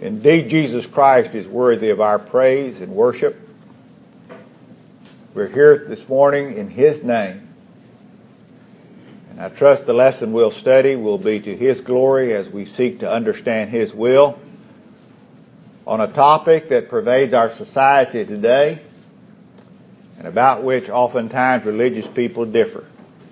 Indeed, Jesus Christ is worthy of our praise and worship. We're here this morning in His name. And I trust the lesson we'll study will be to His glory as we seek to understand His will on a topic that pervades our society today and about which oftentimes religious people differ.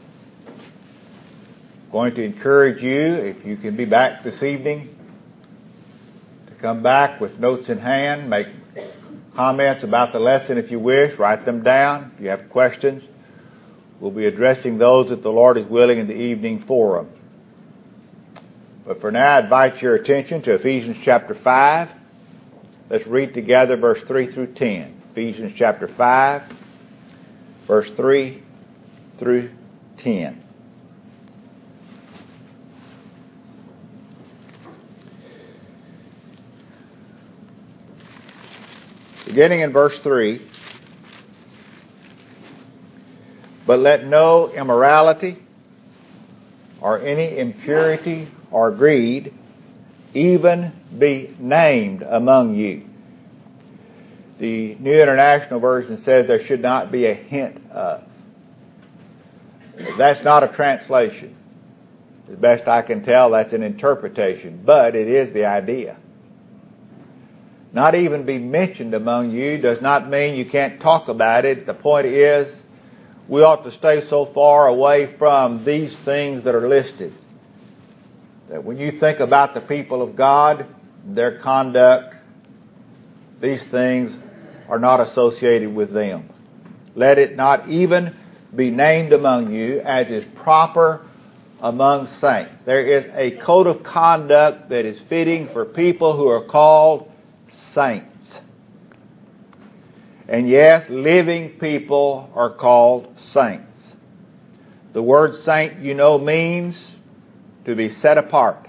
I'm going to encourage you, if you can be back this evening, to come back with notes in hand, make comments about the lesson if you wish, write them down. If you have questions, we'll be addressing those that the Lord is willing in the evening forum. But for now, I invite your attention to Ephesians chapter 5. Let's read together verse 3 through 10. Ephesians chapter 5, verse 3 through 10. Beginning in verse 3, but let no immorality or any impurity or greed even be named among you. The New International Version says there should not be a hint of. That's not a translation. As best I can tell, that's an interpretation, but it is the idea. Not even be mentioned among you does not mean you can't talk about it. The point is, we ought to stay so far away from these things that are listed that when you think about the people of God, their conduct, these things are not associated with them. Let it not even be named among you as is proper among saints. There is a code of conduct that is fitting for people who are called saints. And yes, living people are called saints. The word saint, means to be set apart.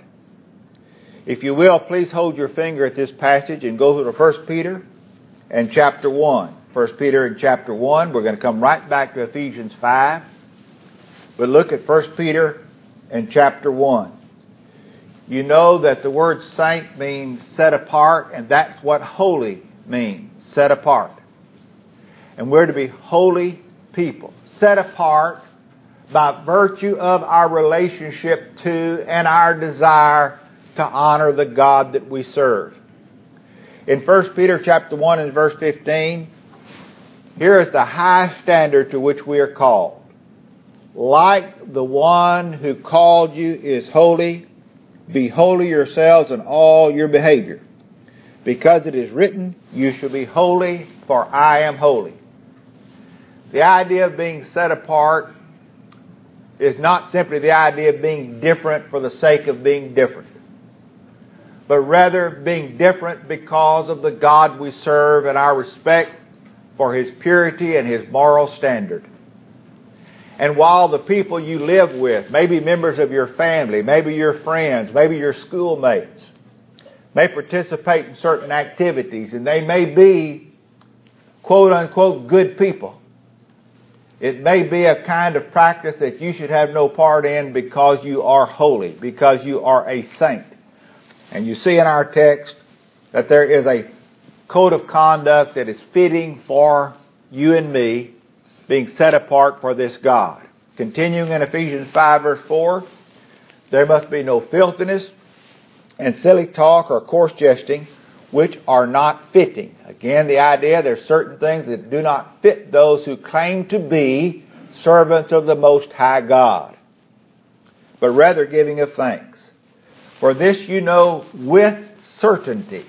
If you will, please hold your finger at this passage and go to 1 Peter and chapter 1. 1 Peter and chapter 1. We're going to come right back to Ephesians 5. But look at 1 Peter and chapter 1. You know that the word saint means set apart, and that's what holy means, set apart. And we're to be holy people, set apart by virtue of our relationship to and our desire to honor the God that we serve. In 1 Peter chapter 1 and verse 15, here is the high standard to which we are called. Like the one who called you is holy, be holy yourselves in all your behavior, because it is written, you shall be holy, for I am holy. The idea of being set apart is not simply the idea of being different for the sake of being different, but rather being different because of the God we serve and our respect for His purity and His moral standard. And while the people you live with, maybe members of your family, maybe your friends, maybe your schoolmates, may participate in certain activities, and they may be, quote unquote, good people, it may be a kind of practice that you should have no part in because you are holy, because you are a saint. And you see in our text that there is a code of conduct that is fitting for you and me, being set apart for this God. Continuing in Ephesians 5 verse 4, there must be no filthiness and silly talk or coarse jesting, which are not fitting. Again, the idea, there's certain things that do not fit those who claim to be servants of the Most High God, but rather giving of thanks. For this you know with certainty,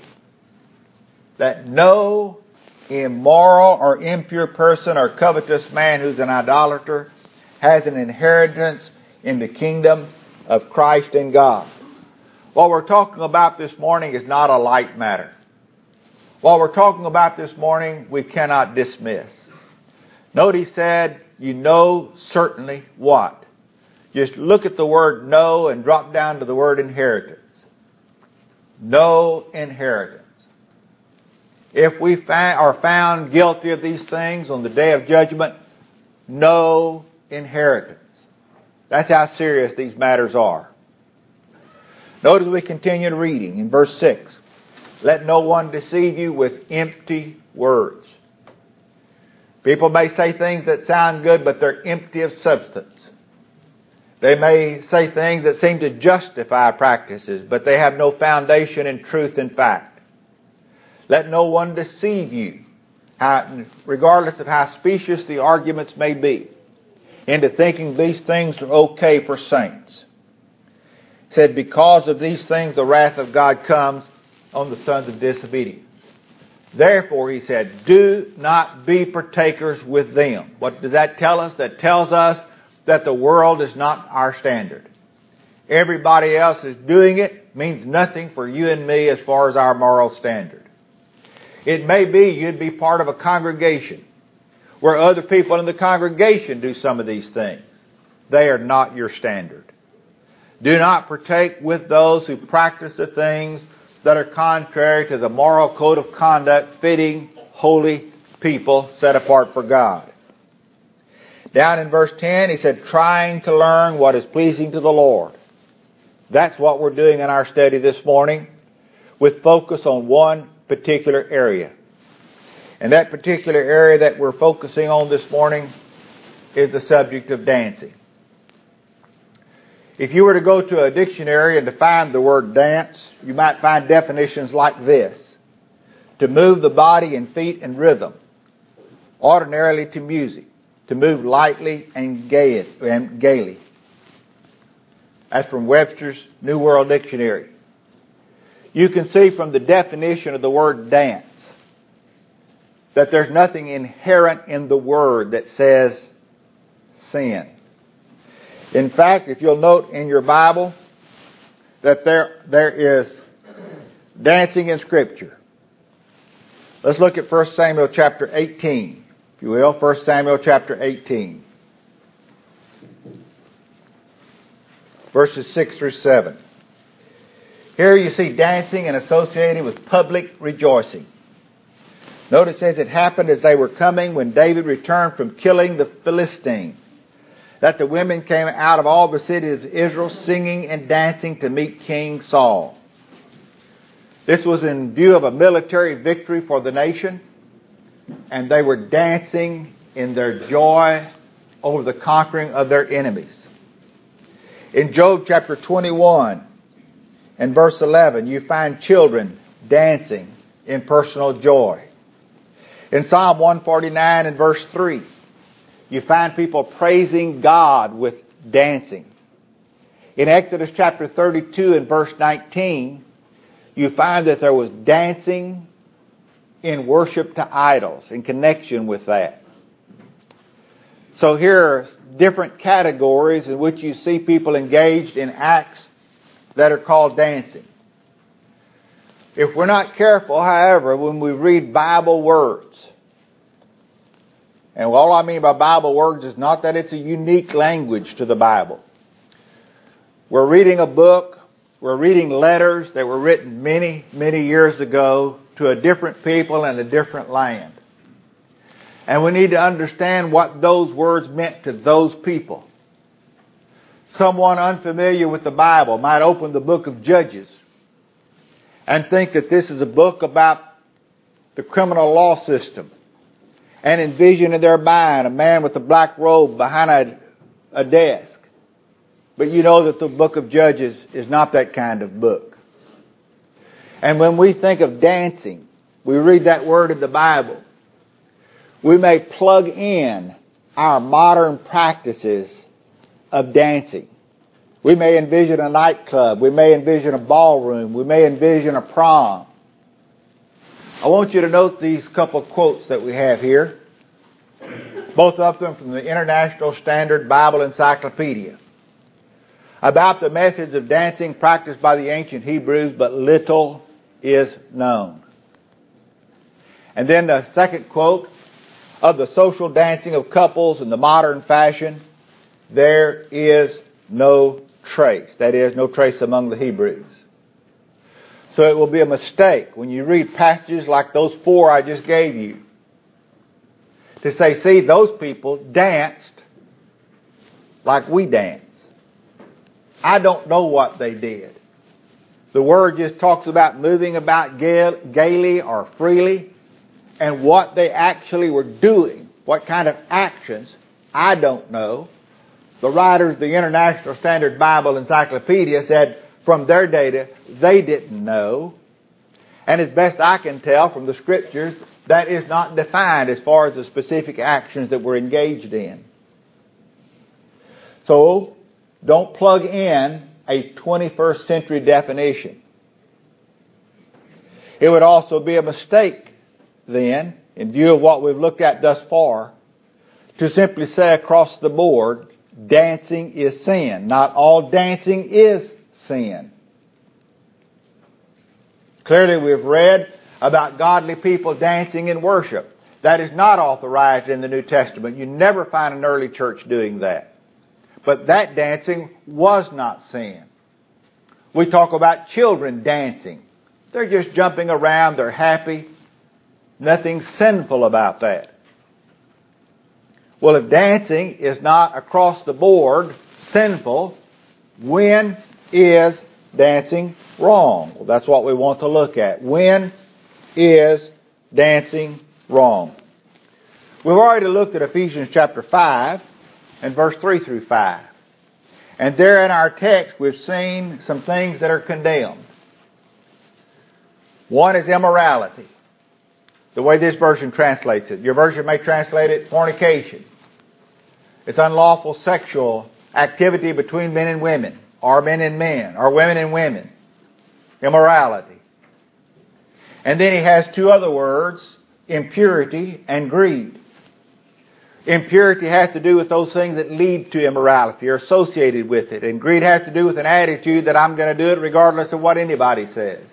that no immoral or impure person or covetous man who's an idolater has an inheritance in the kingdom of Christ and God. What we're talking about this morning is not a light matter. What we're talking about this morning, we cannot dismiss. Note he said, you know certainly what? Just look at the word know and drop down to the word inheritance. No inheritance. If we are found guilty of these things on the day of judgment, no inheritance. That's how serious these matters are. Notice we continue reading in verse 6. Let no one deceive you with empty words. People may say things that sound good, but they're empty of substance. They may say things that seem to justify practices, but they have no foundation in truth and fact. Let no one deceive you, regardless of how specious the arguments may be, into thinking these things are okay for saints. He said, because of these things the wrath of God comes on the sons of disobedience. Therefore, he said, do not be partakers with them. What does that tell us? That tells us that the world is not our standard. Everybody else is doing it means nothing for you and me as far as our moral standard. It may be you'd be part of a congregation where other people in the congregation do some of these things. They are not your standard. Do not partake with those who practice the things that are contrary to the moral code of conduct fitting holy people set apart for God. Down in verse 10, he said, trying to learn what is pleasing to the Lord. That's what we're doing in our study this morning, with focus on one particular area. And that particular area that we're focusing on this morning is the subject of dancing. If you were to go to a dictionary and define the word dance, you might find definitions like this: to move the body and feet in rhythm, ordinarily to music, to move lightly and gaily. That's from Webster's New World Dictionary. You can see from the definition of the word dance that there's nothing inherent in the word that says sin. In fact, if you'll note in your Bible that there is dancing in Scripture. Let's look at 1 Samuel chapter 18. If you will, 1 Samuel chapter 18. Verses 6 through 7. Here you see dancing and associated with public rejoicing. Notice it says it happened as they were coming when David returned from killing the Philistine, that the women came out of all the cities of Israel singing and dancing to meet King Saul. This was in view of a military victory for the nation, and they were dancing in their joy over the conquering of their enemies. In Job chapter 21 and verse 11, you find children dancing in personal joy. In Psalm 149 and verse 3, you find people praising God with dancing. In Exodus chapter 32 and verse 19, you find that there was dancing in worship to idols in connection with that. So here are different categories in which you see people engaged in acts that are called dancing. If we're not careful, however, when we read Bible words, and all I mean by Bible words is not that it's a unique language to the Bible. We're reading a book, we're reading letters that were written many, many years ago to a different people in a different land. And we need to understand what those words meant to those people. Someone unfamiliar with the Bible might open the book of Judges and think that this is a book about the criminal law system, and envision in their mind a man with a black robe behind a desk. But you know that the book of Judges is not that kind of book. And when we think of dancing, we read that word in the Bible, we may plug in our modern practices of dancing. We may envision a nightclub. We may envision a ballroom. We may envision a prom. I want you to note these couple of quotes that we have here, both of them from the International Standard Bible Encyclopedia, about the methods of dancing practiced by the ancient Hebrews, but little is known. And then the second quote, of the social dancing of couples in the modern fashion, there is no trace. That is, no trace among the Hebrews. So it will be a mistake when you read passages like those 4 I just gave you to say, see, those people danced like we dance. I don't know what they did. The word just talks about moving about gaily or freely, and what they actually were doing, what kind of actions, I don't know. The writers of the International Standard Bible Encyclopedia said from their data they didn't know. And as best I can tell from the Scriptures, that is not defined as far as the specific actions that were engaged in. So, don't plug in a 21st century definition. It would also be a mistake then, in view of what we've looked at thus far, to simply say across the board, dancing is sin. Not all dancing is sin. Clearly we've read about godly people dancing in worship. That is not authorized in the New Testament. You never find an early church doing that. But that dancing was not sin. We talk about children dancing. They're just jumping around, they're happy. Nothing sinful about that. Well, if dancing is not across the board sinful, when is dancing wrong? Well, that's what we want to look at. When is dancing wrong? We've already looked at Ephesians chapter 5 and verse 3 through 5. And there in our text we've seen some things that are condemned. One is immorality. The way this version translates it. Your version may translate it fornication. It's unlawful sexual activity between men and women, or men and men, or women and women. Immorality. And then he has two other words, impurity and greed. Impurity has to do with those things that lead to immorality or associated with it. And greed has to do with an attitude that I'm going to do it regardless of what anybody says.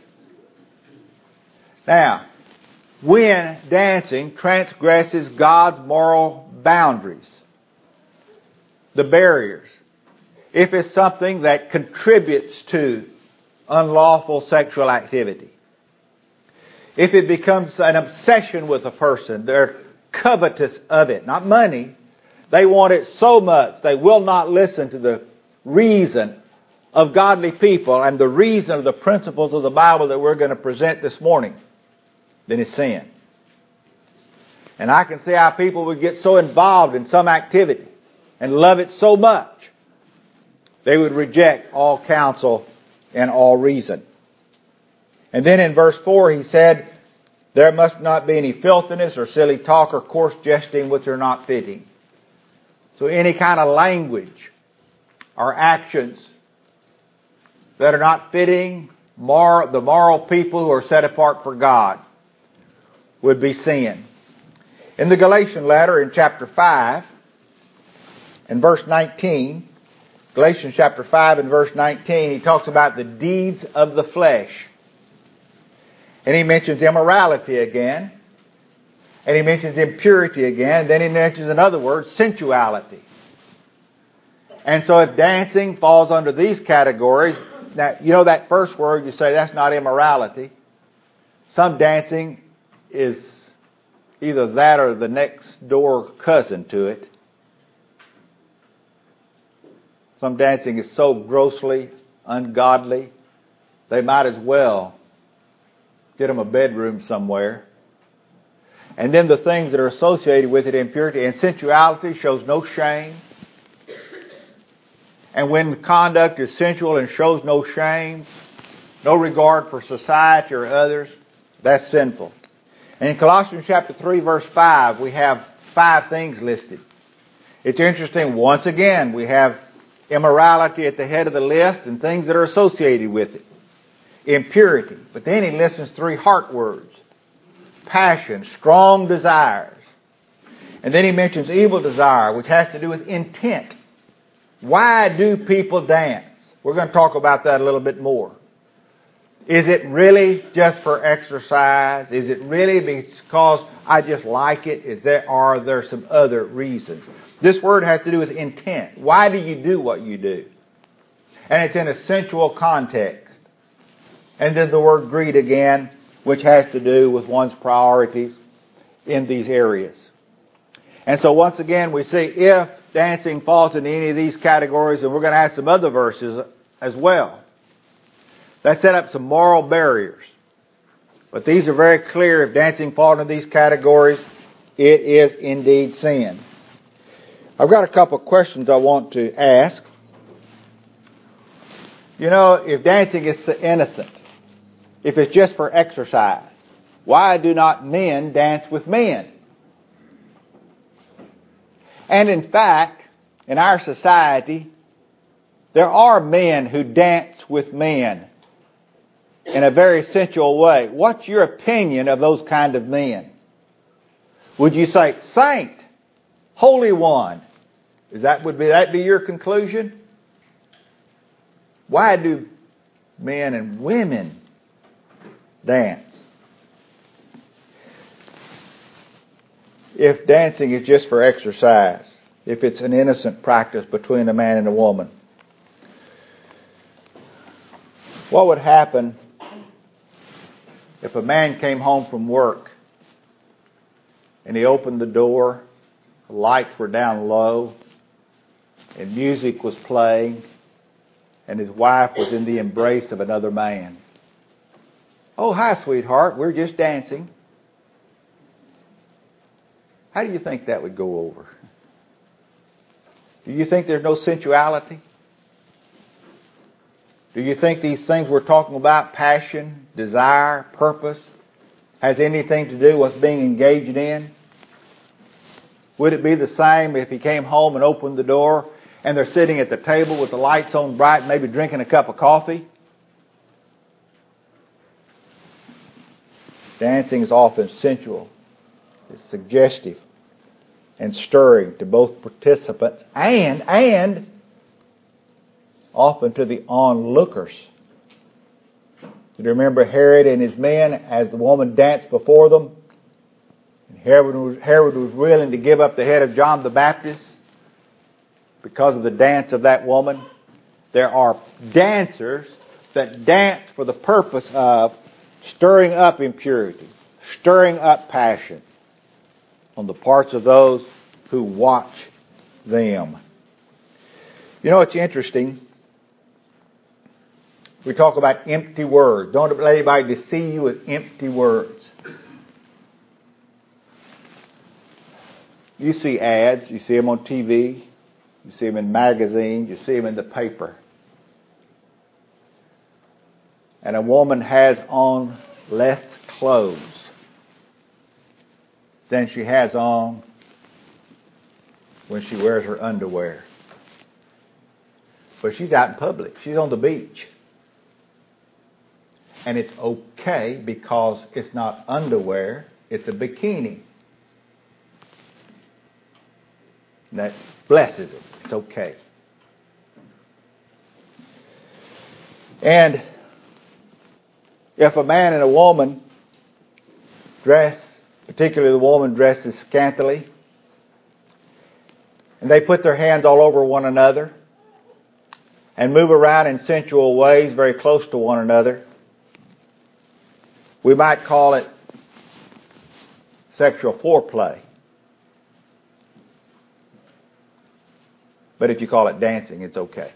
Now, when dancing transgresses God's moral boundaries, the barriers, if it's something that contributes to unlawful sexual activity, if it becomes an obsession with a person, they're covetous of it, not money, they want it so much they will not listen to the reason of godly people and the reason of the principles of the Bible that we're going to present this morning, then it's sin. And I can see how people would get so involved in some activity and love it so much, they would reject all counsel and all reason. And then in verse 4 he said, there must not be any filthiness or silly talk or coarse jesting which are not fitting. So any kind of language or actions that are not fitting the moral people who are set apart for God would be sin. In the Galatian letter in chapter 5 and verse 19, Galatians chapter 5 and verse 19, he talks about the deeds of the flesh. And he mentions immorality again. And he mentions impurity again. Then he mentions another word, sensuality. And so if dancing falls under these categories, now, you know that first word, you say that's not immorality. Some dancing is either that or the next door cousin to it. Some dancing is so grossly ungodly, they might as well get them a bedroom somewhere. And then the things that are associated with it, impurity and sensuality, shows no shame. And when conduct is sensual and shows no shame, no regard for society or others, that's sinful. And in Colossians chapter 3 verse 5, we have 5 things listed. It's interesting, once again, we have immorality at the head of the list and things that are associated with it. Impurity. But then he lists 3 heart words. Passion, strong desires. And then he mentions evil desire, which has to do with intent. Why do people dance? We're going to talk about that a little bit more. Is it really just for exercise? Is it really because I just like it? Are there some other reasons? This word has to do with intent. Why do you do what you do? And it's in a sensual context. And then the word greed again, which has to do with one's priorities in these areas. And so once again we see if dancing falls into any of these categories, and we're going to add some other verses as well. That set up some moral barriers. But these are very clear. If dancing falls into these categories, it is indeed sin. I've got a couple of questions I want to ask. You know, if dancing is innocent, if it's just for exercise, why do not men dance with men? And in fact, in our society, there are men who dance with men in a very sensual way. What's your opinion of those kind of men? Would you say, saint, holy one? Would that be your conclusion? Why do men and women dance? If dancing is just for exercise, if it's an innocent practice between a man and a woman, what would happen if a man came home from work and he opened the door, the lights were down low, and music was playing, and his wife was in the embrace of another man? Oh, hi, sweetheart, we're just dancing. How do you think that would go over? Do you think there's no sensuality? Do you think these things we're talking about, passion, desire, purpose, has anything to do with what's being engaged in? Would it be the same if he came home and opened the door and they're sitting at the table with the lights on bright, maybe drinking a cup of coffee? Dancing is often sensual. It's suggestive and stirring to both participants and often to the onlookers. You remember Herod and his men as the woman danced before them? And Herod was willing to give up the head of John the Baptist because of the dance of that woman. There are dancers that dance for the purpose of stirring up impurity, stirring up passion on the parts of those who watch them. You know, it's interesting. We talk about empty words. Don't let anybody deceive you with empty words. You see ads. You see them on TV. You see them in magazines. You see them in the paper. And a woman has on less clothes than she has on when she wears her underwear. But she's out in public. She's on the beach. And it's okay because it's not underwear, it's a bikini. And that blesses it. It's okay. And if a man and a woman dress, particularly the woman dresses scantily, and they put their hands all over one another and move around in sensual ways very close to one another, we might call it sexual foreplay. But if you call it dancing, it's okay.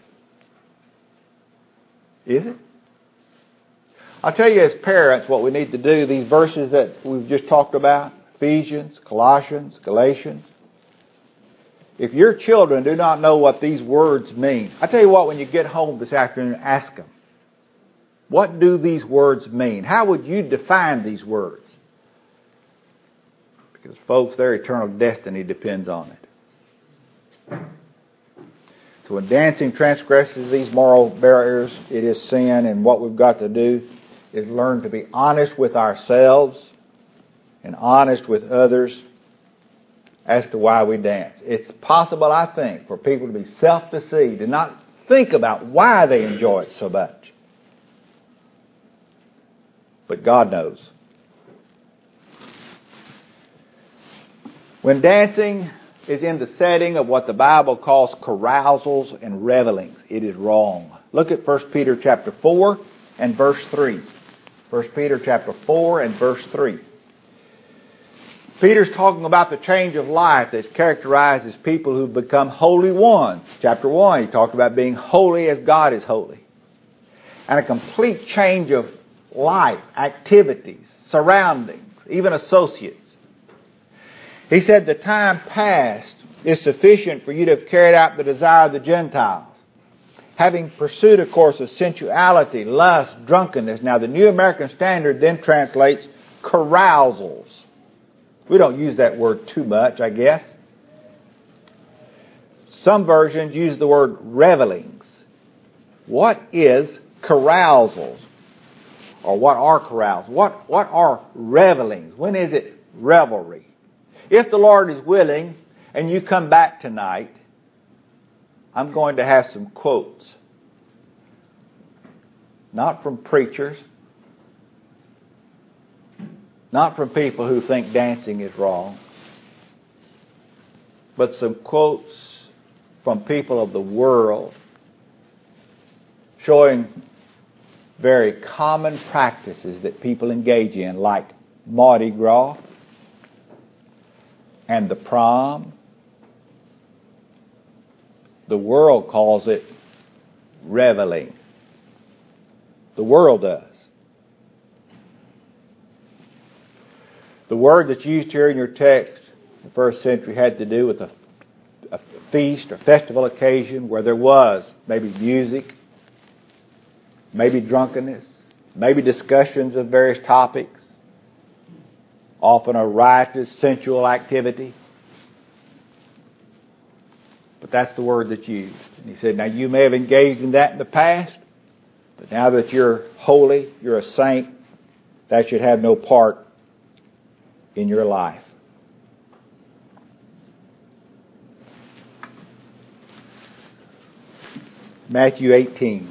Is it? I'll tell you as parents what we need to do. These verses that we've just talked about, Ephesians, Colossians, Galatians. If your children do not know what these words mean, I tell you what, when you get home this afternoon, ask them, what do these words mean? How would you define these words? Because, folks, their eternal destiny depends on it. So when dancing transgresses these moral barriers, it is sin, and what we've got to do is learn to be honest with ourselves and honest with others as to why we dance. It's possible, I think, for people to be self-deceived and not think about why they enjoy it so much. But God knows. When dancing is in the setting of what the Bible calls carousals and revelings, it is wrong. Look at 1 Peter chapter 4 and verse 3. 1 Peter chapter 4 and verse 3. Peter's talking about the change of life that's characterized as people who become holy ones. Chapter 1, he talked about being holy as God is holy. and a complete change of life, activities, surroundings, even associates. He said the time past is sufficient for you to have carried out the desire of the Gentiles, having pursued a course of sensuality, lust, drunkenness. Now, the New American Standard then translates carousals. We don't use that word too much, I guess. Some versions use the word revelings. What is carousals? Or what are carousals? What are revelings? When is it revelry? If the Lord is willing and you come back tonight, I'm going to have some quotes. Not from preachers. Not from people who think dancing is wrong. But some quotes from people of the world showing very common practices that people engage in, like Mardi Gras and the prom. The world calls it reveling. The world does. The word that's used here in your text in the first century had to do with a feast or festival occasion where there was maybe music, maybe drunkenness, maybe discussions of various topics, often a riotous, sensual activity. But that's the word that's used. And he said, now you may have engaged in that in the past, but now that you're holy, you're a saint, that should have no part in your life. Matthew 18.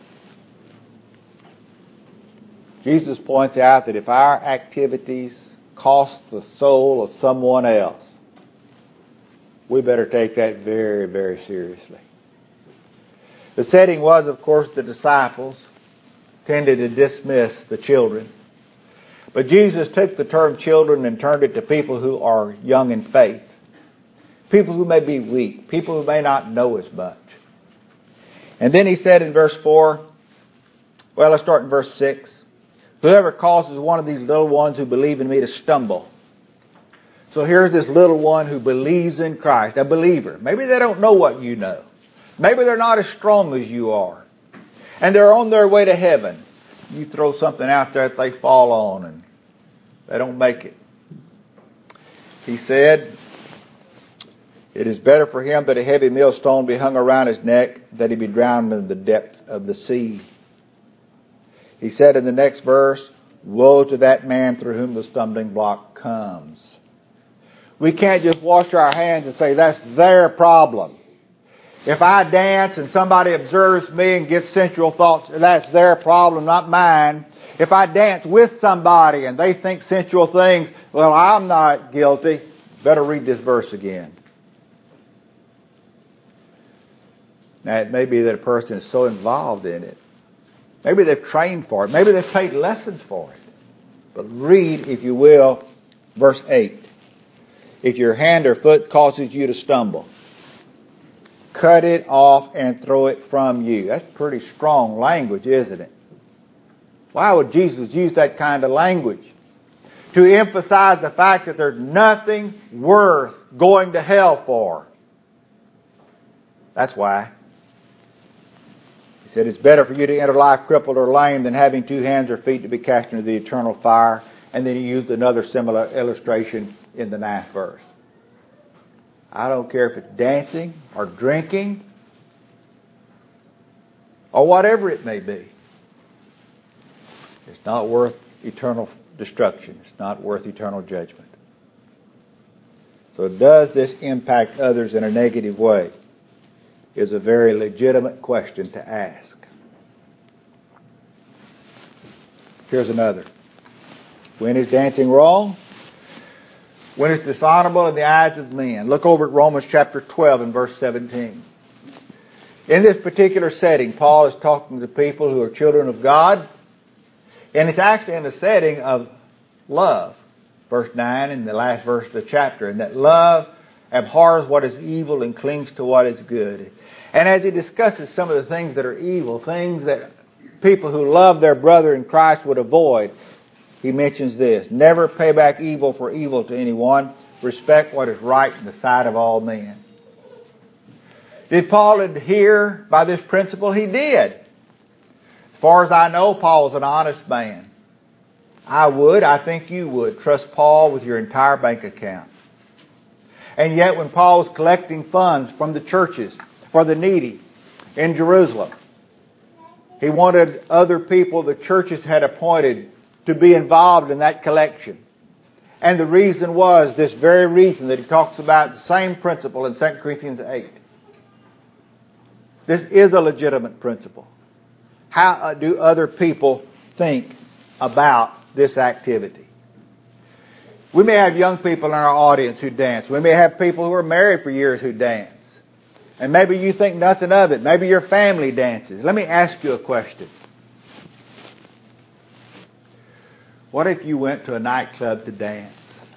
Jesus points out that if our activities cost the soul of someone else, we better take that very, very seriously. The setting was, of course, the disciples tended to dismiss the children. But Jesus took the term children and turned it to people who are young in faith. People who may be weak. People who may not know as much. And then he said in verse 4, well, let's start in verse 6. Whoever causes one of these little ones who believe in me to stumble. So here's this little one who believes in Christ, a believer. Maybe they don't know what you know. Maybe they're not as strong as you are. And they're on their way to heaven. You throw something out there that they fall on and they don't make it. He said, it is better for him that a heavy millstone be hung around his neck, that he be drowned in the depth of the sea. He said in the next verse, woe to that man through whom the stumbling block comes. We can't just wash our hands and say that's their problem. If I dance and somebody observes me and gets sensual thoughts, that's their problem, not mine. If I dance with somebody and they think sensual things, well, I'm not guilty. Better read this verse again. Now, it may be that a person is so involved in it. Maybe they've trained for it. Maybe they've paid lessons for it. But read, if you will, verse 8. If your hand or foot causes you to stumble, cut it off and throw it from you. That's pretty strong language, isn't it? Why would Jesus use that kind of language? To emphasize the fact that there's nothing worth going to hell for. That's why. He said, it's better for you to enter life crippled or lame than having 2 hands or feet to be cast into the eternal fire. And then he used another similar illustration in the 9th verse. I don't care if it's dancing or drinking or whatever it may be. It's not worth eternal destruction. It's not worth eternal judgment. So does this impact others in a negative way? Is a very legitimate question to ask. Here's another. When is dancing wrong? When it's dishonorable in the eyes of men. Look over at Romans chapter 12 and verse 17. In this particular setting, Paul is talking to people who are children of God. And it's actually in the setting of love. Verse 9 in the last verse of the chapter. And that love abhors what is evil and clings to what is good. And as he discusses some of the things that are evil, things that people who love their brother in Christ would avoid, he mentions this: never pay back evil for evil to anyone. Respect what is right in the sight of all men. Did Paul adhere by this principle? He did. As far as I know, Paul was an honest man. I think you would, trust Paul with your entire bank account. And yet when Paul was collecting funds from the churches for the needy in Jerusalem, he wanted other people the churches had appointed to be involved in that collection. And the reason was this very reason that he talks about, the same principle in 2 Corinthians 8. This is a legitimate principle. How do other people think about this activity? We may have young people in our audience who dance. We may have people who are married for years who dance. And maybe you think nothing of it. Maybe your family dances. Let me ask you a question. What if you went to a nightclub to dance?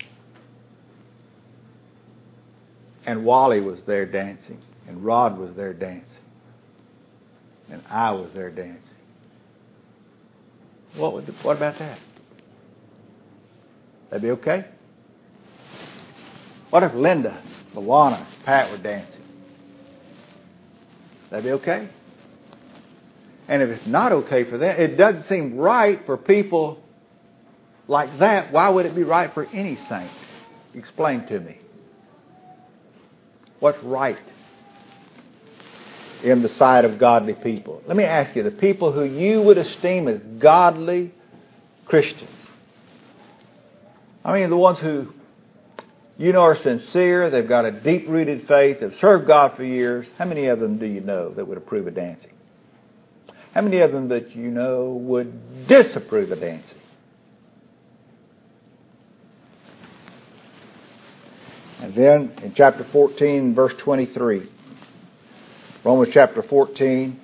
And Wally was there dancing. And Rod was there dancing. And I was there dancing. What about that? That'd be okay? What if Linda, Luana, Pat were dancing? That'd be okay? And if it's not okay for them, it doesn't seem right for people like that. Why would it be right for any saint? Explain to me. What's right in the sight of godly people? Let me ask you, the people who you would esteem as godly Christians. I mean, the ones who you know are sincere, they've got a deep-rooted faith, they've served God for years. How many of them do you know that would approve of dancing? How many of them that you know would disapprove of dancing? And then in chapter 14, verse 23, Romans chapter 14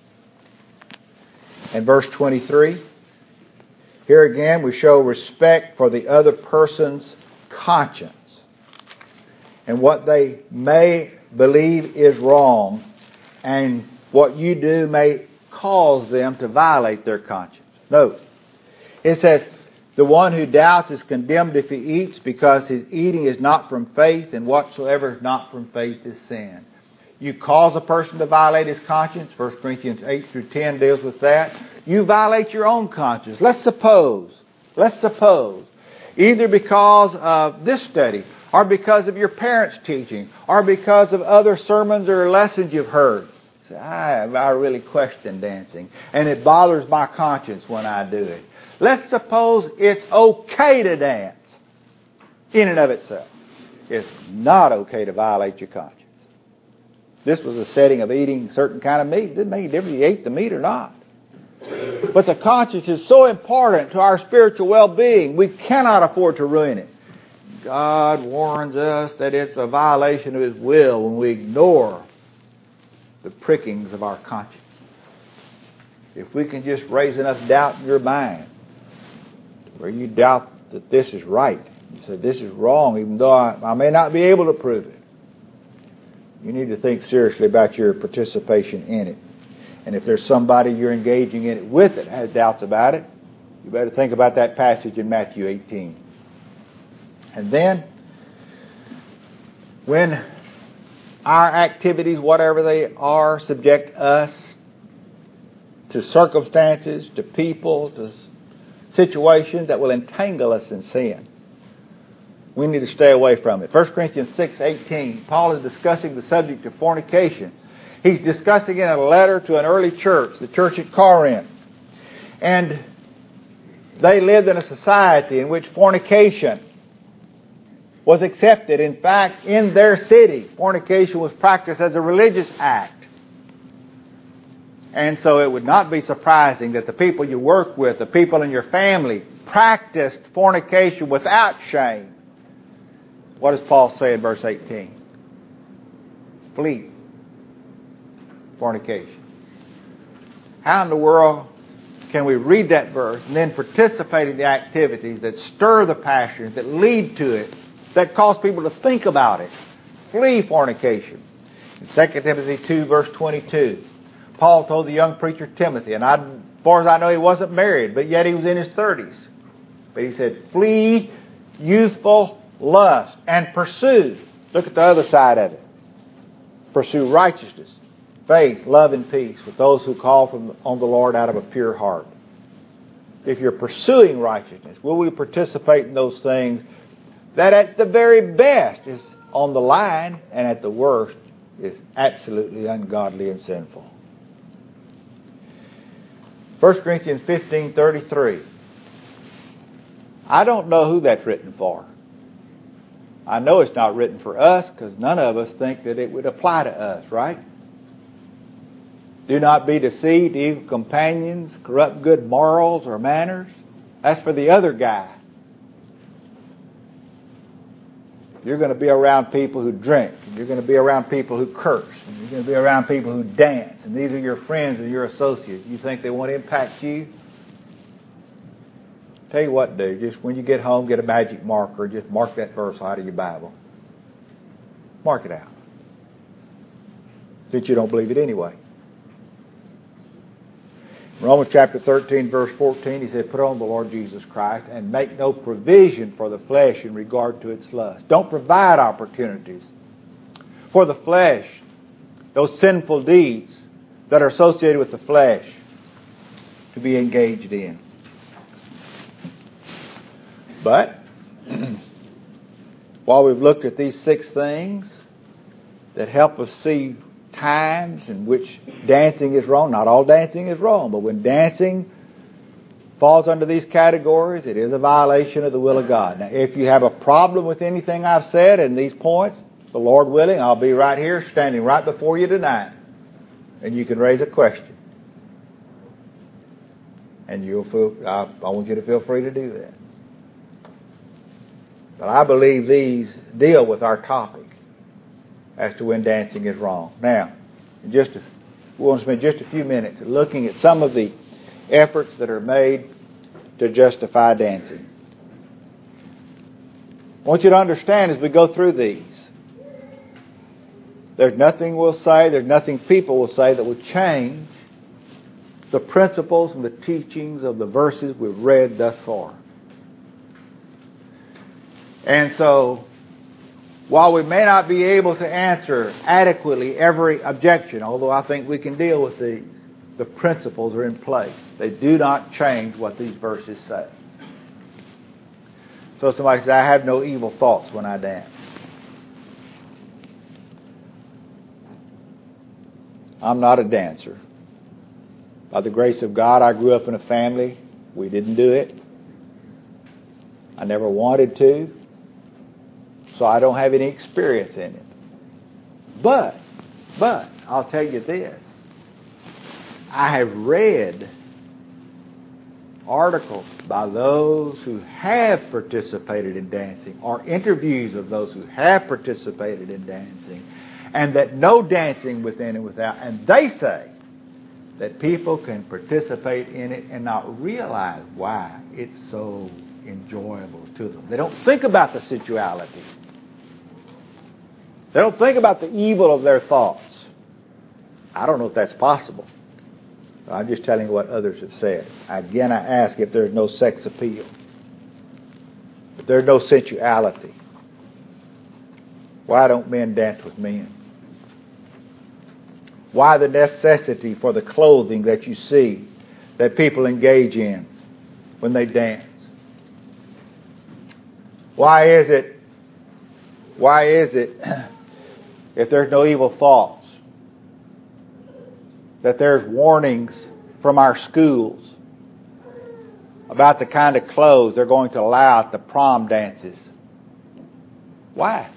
and verse 23, here again we show respect for the other person's conscience and what they may believe is wrong, and what you do may cause them to violate their conscience. Note, it says, the one who doubts is condemned if he eats, because his eating is not from faith, and whatsoever is not from faith is sin. You cause a person to violate his conscience. 1 Corinthians 8 through 10 deals with that. You violate your own conscience. Let's suppose, either because of this study, or because of your parents' teaching, or because of other sermons or lessons you've heard. Say, I really question dancing, and it bothers my conscience when I do it. Let's suppose it's okay to dance in and of itself. It's not okay to violate your conscience. This was a setting of eating a certain kind of meat. It didn't make any difference if you ate the meat or not. But the conscience is so important to our spiritual well-being, we cannot afford to ruin it. God warns us that it's a violation of His will when we ignore the prickings of our conscience. If we can just raise enough doubt in your mind where you doubt that this is right, you say this is wrong, even though I may not be able to prove it, you need to think seriously about your participation in it. And if there's somebody you're engaging in it with that has doubts about it, you better think about that passage in Matthew 18. And then, when our activities, whatever they are, subject us to circumstances, to people, to situations that will entangle us in sin, we need to stay away from it. 1 Corinthians 6:18, Paul is discussing the subject of fornication. He's discussing it in a letter to an early church, the church at Corinth. And they lived in a society in which fornication was accepted. In fact, in their city, fornication was practiced as a religious act. And so it would not be surprising that the people you work with, the people in your family, practiced fornication without shame. What does Paul say in verse 18? Flee fornication. How in the world can we read that verse and then participate in the activities that stir the passions, that lead to it, that cause people to think about it? Flee fornication. In 2 Timothy 2 verse 22, Paul told the young preacher Timothy, and As far as I know, he wasn't married, but yet he was in his 30s. But he said, flee youthful lust and pursue. Look at the other side of it. Pursue righteousness, faith, love, and peace with those who call on the Lord out of a pure heart. If you're pursuing righteousness, will we participate in those things that at the very best is on the line and at the worst is absolutely ungodly and sinful? 1 Corinthians 15:33. I don't know who that's written for. I know it's not written for us because none of us think that it would apply to us, right? Do not be deceived, evil companions, corrupt good morals or manners. That's for the other guy. You're going to be around people who drink, and you're going to be around people who curse, and you're going to be around people who dance, and these are your friends and your associates. You think they want to impact you? Tell you what, dude, just when you get home, get a magic marker, just mark that verse out of your Bible. Mark it out. Since you don't believe it anyway. Romans chapter 13, verse 14, he said, put on the Lord Jesus Christ and make no provision for the flesh in regard to its lust. Don't provide opportunities for the flesh, those sinful deeds that are associated with the flesh, to be engaged in. But, while we've looked at these 6 things that help us see times in which dancing is wrong. Not all dancing is wrong, but when dancing falls under these categories, it is a violation of the will of God. Now, if you have a problem with anything I've said in these points, the Lord willing, I'll be right here standing right before you tonight, and you can raise a question. And I want you to feel free to do that. But I believe these deal with our topic as to when dancing is wrong. Now, we want to spend just a few minutes looking at some of the efforts that are made to justify dancing. I want you to understand as we go through these, there's nothing we'll say, there's nothing people will say that will change the principles and the teachings of the verses we've read thus far. And so, while we may not be able to answer adequately every objection, although I think we can deal with these, the principles are in place. They do not change what these verses say. So somebody says, I have no evil thoughts when I dance. I'm not a dancer. By the grace of God, I grew up in a family. We didn't do it. I never wanted to. So I don't have any experience in it. But, I'll tell you this. I have read articles by those who have participated in dancing, or interviews of those who have participated in dancing, and that know dancing within and without. And they say that people can participate in it and not realize why it's so enjoyable to them. They don't think about the sensuality. They don't think about the evil of their thoughts. I don't know if that's possible. I'm just telling you what others have said. Again, I ask if there's no sex appeal, if there's no sensuality, why don't men dance with men? Why the necessity for the clothing that you see that people engage in when they dance? Why is it, if there's no evil thoughts, that there's warnings from our schools about the kind of clothes they're going to allow at the prom dances? Why?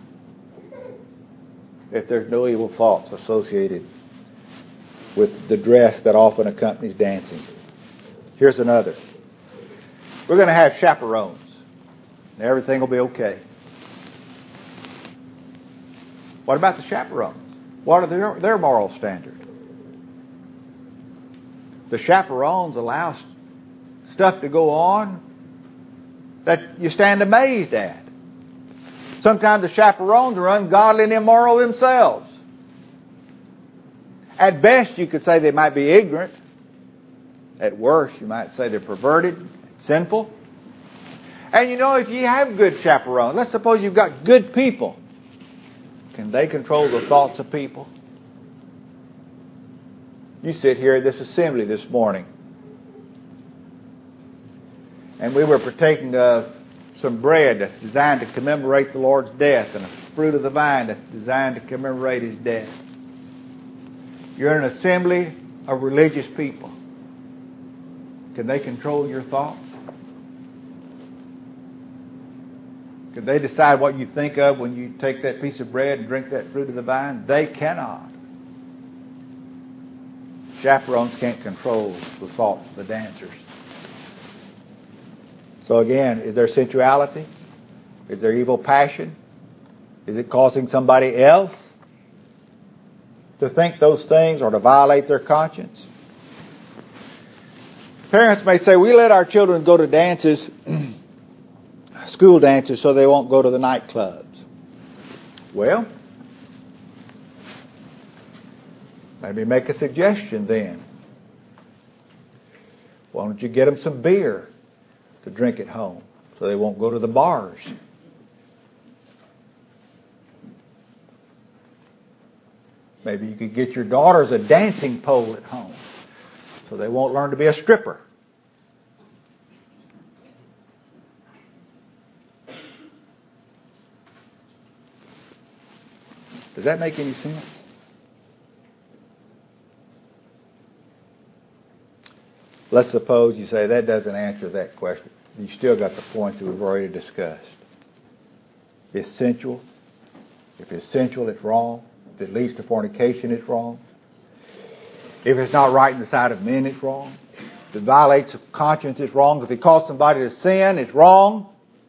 If there's no evil thoughts associated with the dress that often accompanies dancing. Here's another. We're going to have chaperones, and everything will be okay. What about the chaperones? What are their moral standards? The chaperones allow stuff to go on that you stand amazed at. Sometimes the chaperones are ungodly and immoral themselves. At best, you could say they might be ignorant. At worst, you might say they're perverted, sinful. And you know, if you have good chaperones, let's suppose you've got good people, can they control the thoughts of people? You sit here at this assembly this morning, and we were partaking of some bread that's designed to commemorate the Lord's death and a fruit of the vine that's designed to commemorate His death. You're in an assembly of religious people. Can they control your thoughts? Can they decide what you think of when you take that piece of bread and drink that fruit of the vine? They cannot. Chaperones can't control the thoughts of the dancers. So again, is there sensuality? Is there evil passion? Is it causing somebody else to think those things or to violate their conscience? Parents may say, we let our children go to dances, school dances, so they won't go to the nightclubs. Well, maybe make a suggestion then. Why don't you get them some beer to drink at home so they won't go to the bars? Maybe you could get your daughters a dancing pole at home so they won't learn to be a stripper. Does that make any sense? Let's suppose you say that doesn't answer that question. You still got the points that we've already discussed. It's sensual. If it's sensual, it's wrong. If it leads to fornication, it's wrong. If it's not right in the sight of men, it's wrong. If it violates conscience, it's wrong. If it calls somebody to sin, it's wrong.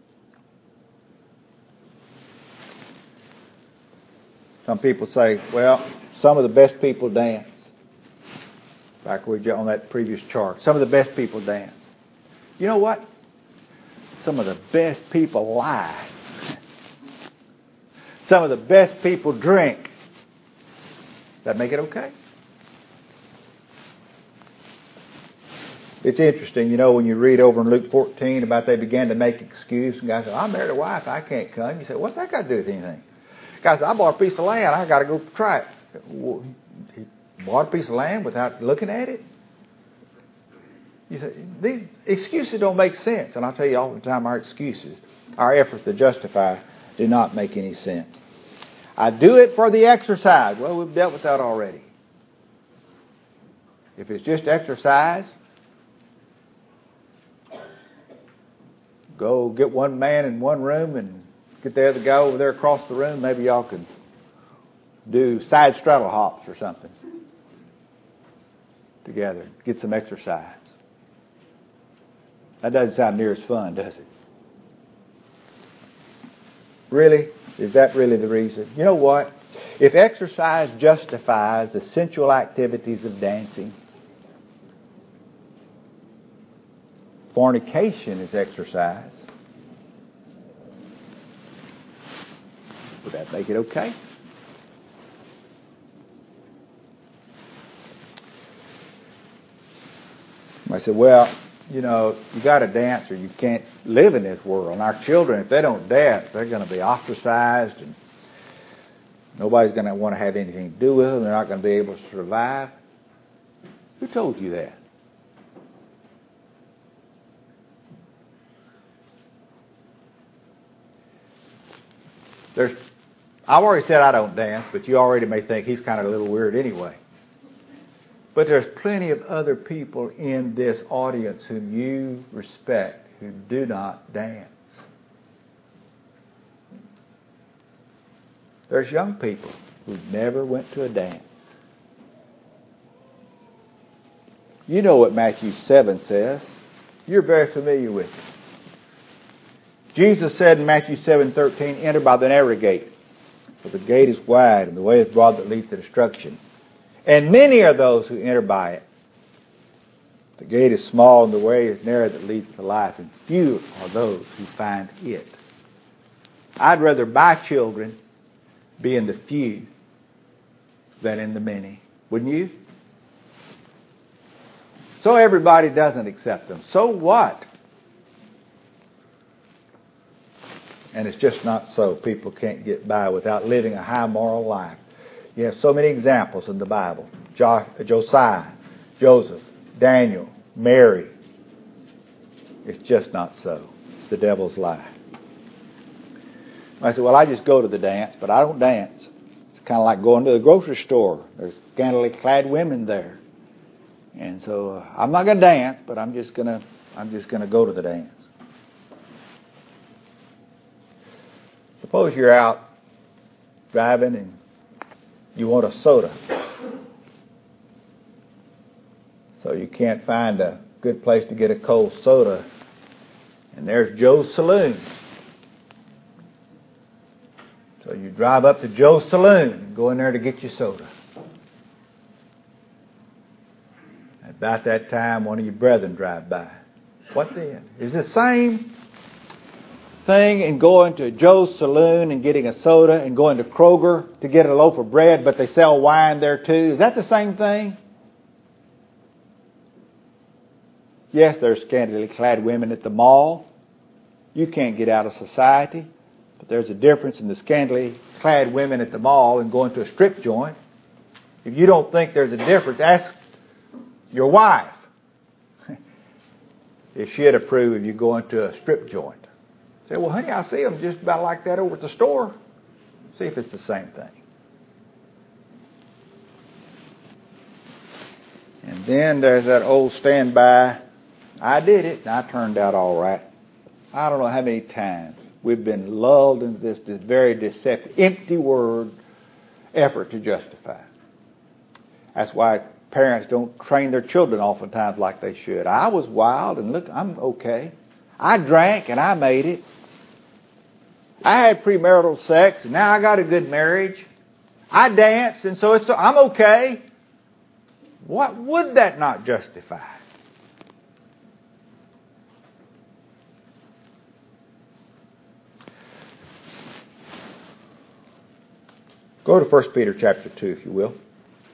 Some people say, well, some of the best people dance. Back on that previous chart. Some of the best people dance. You know what? Some of the best people lie. Some of the best people drink. Does that make it okay? It's interesting, you know, when you read over in Luke 14 about they began to make excuse. And guys say, I married a wife, I can't come. You say, what's that got to do with anything? Guys, I bought a piece of land, I got to go try it. He bought a piece of land without looking at it? You say, these excuses don't make sense. And I'll tell you all the time, our excuses, our efforts to justify, do not make any sense. I do it for the exercise. Well, we've dealt with that already. If it's just exercise, go get one man in one room and get the other guy over there across the room. Maybe y'all can do side straddle hops or something together. Get some exercise. That doesn't sound near as fun, does it? Really? Is that really the reason? You know what? If exercise justifies the sensual activities of dancing, fornication is exercise. Would that make it okay? I said, well, you know, you got to dance or you can't live in this world. And our children, if they don't dance, they're going to be ostracized and nobody's going to want to have anything to do with them. They're not going to be able to survive. Who told you that? I've already said I don't dance, but you already may think he's kind of a little weird anyway. But there's plenty of other people in this audience whom you respect who do not dance. There's young people who never went to a dance. You know what Matthew 7 says. You're very familiar with it. Jesus said in Matthew 7:13, enter by the narrow gate, for the gate is wide and the way is broad that leads to destruction. And many are those who enter by it. The gate is small and the way is narrow that leads to life, and few are those who find it. I'd rather my children be in the few than in the many. Wouldn't you? So everybody doesn't accept them. So what? And it's just not so. People can't get by without living a high moral life. You have so many examples in the Bible. Josiah, Joseph, Daniel, Mary. It's just not so. It's the devil's lie. I said, well, I just go to the dance, but I don't dance. It's kind of like going to the grocery store. There's scantily clad women there. And so I'm not going to dance, but I'm just going to go to the dance. Suppose you're out driving and you want a soda. So you can't find a good place to get a cold soda. And there's Joe's Saloon. So you drive up to Joe's Saloon and go in there to get your soda. About that time, one of your brethren drive by. What then? Is the same thing in going to Joe's Saloon and getting a soda and going to Kroger to get a loaf of bread, but they sell wine there too? Is that the same thing? Yes, there's scantily clad women at the mall. You can't get out of society. But there's a difference in the scantily clad women at the mall and going to a strip joint. If you don't think there's a difference, ask your wife if she'd approve of you going to a strip joint. Say, well, honey, I see them just about like that over at the store. See if it's the same thing. And then there's that old standby. I did it, and I turned out all right. I don't know how many times we've been lulled into this very deceptive, empty word effort to justify. That's why parents don't train their children oftentimes like they should. I was wild, and look, I'm okay. I drank, and I made it. I had premarital sex, and now I got a good marriage. I danced, and so I'm okay. What would that not justify? Go to 1 Peter chapter 2, if you will.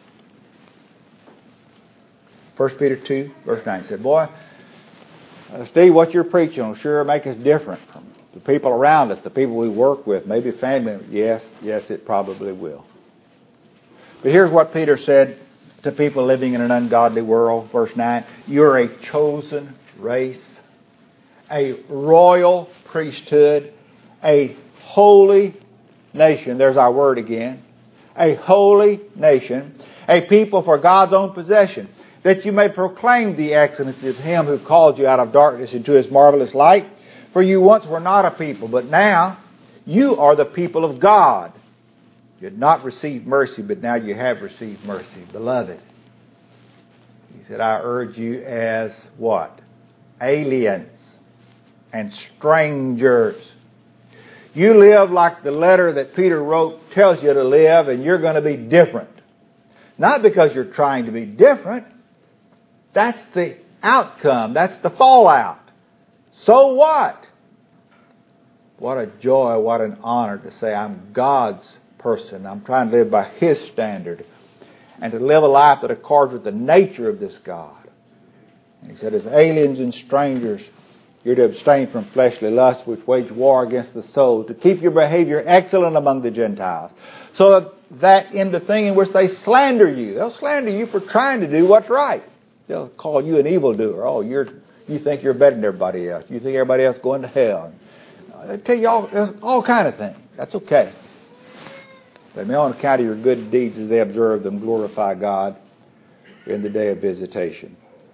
1 Peter 2, verse 9 said, boy, Steve, what you're preaching will sure make us different from the people around us, the people we work with, maybe family members. Yes, it probably will. But here's what Peter said to people living in an ungodly world, verse 9. You're a chosen race, a royal priesthood, a holy nation. There's our word again. A holy nation, a people for God's own possession, that you may proclaim the excellency of Him who called you out of darkness into His marvelous light. For you once were not a people, but now you are the people of God. You had not received mercy, but now you have received mercy. Beloved, He said, I urge you as what? Aliens and strangers. You live like the letter that Peter wrote tells you to live, and you're going to be different. Not because you're trying to be different. That's the outcome. That's the fallout. So what? What a joy, what an honor to say I'm God's person. I'm trying to live by His standard and to live a life that accords with the nature of this God. And He said, as aliens and strangers, you're to abstain from fleshly lusts which wage war against the soul, to keep your behavior excellent among the Gentiles. So that in the thing in which they slander you, they'll slander you for trying to do what's right. They'll call you an evildoer. Oh, you think you're better than everybody else. You think everybody else is going to hell. They tell you all kind of things. That's okay. They may on account of your good deeds as they observe them glorify God in the day of visitation.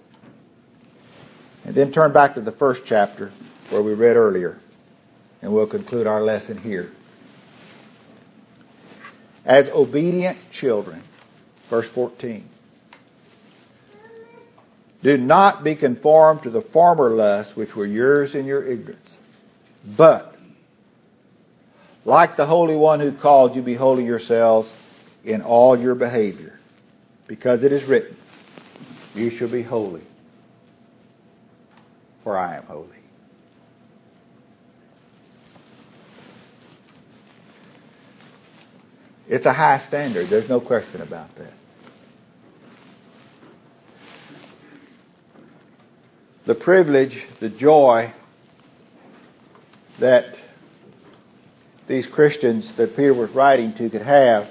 And then turn back to the first chapter where we read earlier, and we'll conclude our lesson here. As obedient children, verse 14, do not be conformed to the former lusts which were yours in your ignorance, but like the Holy One who called you, be holy yourselves in all your behavior, because it is written, you shall be holy, for I am holy. It's a high standard. There's no question about that. the privilege, the joy that these Christians that Peter was writing to could have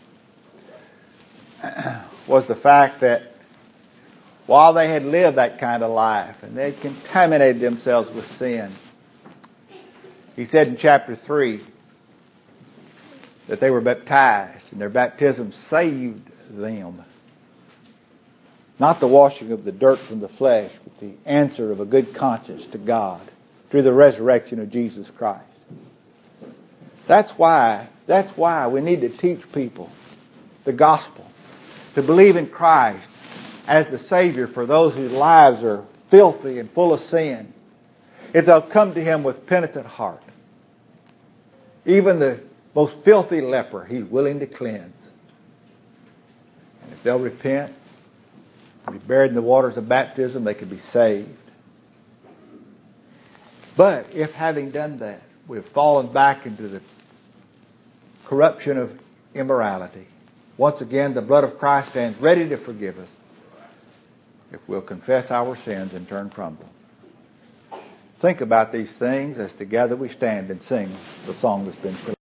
was the fact that while they had lived that kind of life and they had contaminated themselves with sin, he said in chapter 3 that they were baptized and their baptism saved them. Not the washing of the dirt from the flesh, but the answer of a good conscience to God through the resurrection of Jesus Christ. That's why we need to teach people the gospel, to believe in Christ as the Savior for those whose lives are filthy and full of sin. If they'll come to Him with penitent heart, even the most filthy leper He's willing to cleanse. And if they'll repent, be buried in the waters of baptism, they can be saved. But if having done that, we've fallen back into the corruption of immorality, once again the blood of Christ stands ready to forgive us if we'll confess our sins and turn from them. Think about these things as together we stand and sing the song that's been selected.